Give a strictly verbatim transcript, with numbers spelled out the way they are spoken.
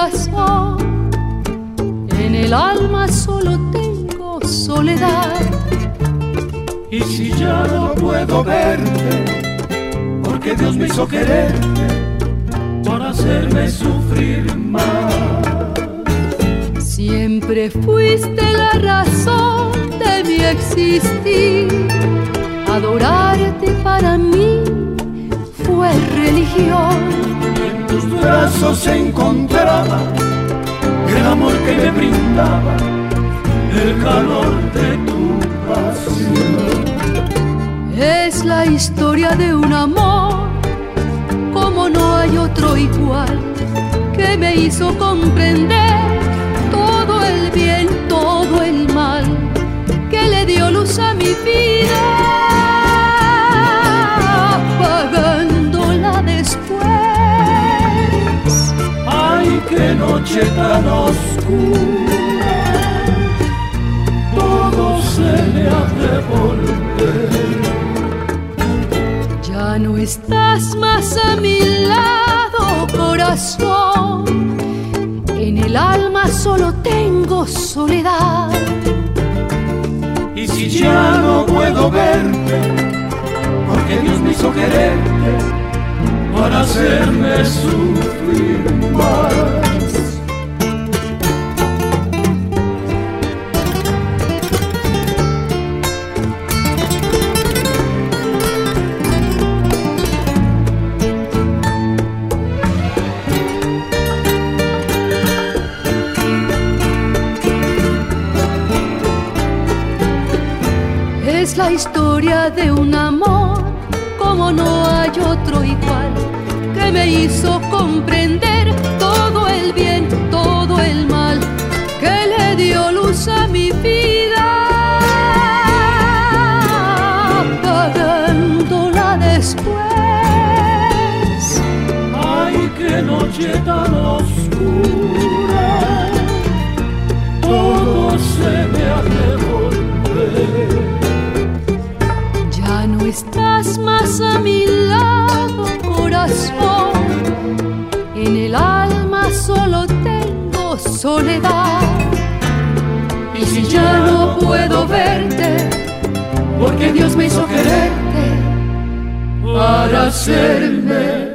corazón. En el alma solo tengo soledad. Y si ya no puedo verte, porque Dios me hizo quererte para hacerme sufrir más. Siempre fuiste la razón de mi existir. Adorarte para mí fue religión. En tus brazos se encontraba el amor que me brindaba, el calor de tu pasión. Es la historia de un amor como no hay otro igual, que me hizo comprender todo el bien, todo el mal, que le dio luz a mi vida, apagándola después. Ay, qué noche tan oscura, todo se me ha de volver. Ya no estás más a mi lado, corazón. En el alma solo tengo soledad. Y si ya no puedo verte, porque Dios me hizo quererte para hacerme sufrir más. Es la historia de un amor como no hay otro igual, que me hizo comprender todo el bien, todo el mal, que le dio luz a mi vida, apagándola después. Ay, qué noche tan oscura, todo se me ha de volver. Ya no estás más a mi lado, corazón. En el alma solo tengo soledad. Y si ya no puedo verte, porque Dios me hizo quererte para hacerme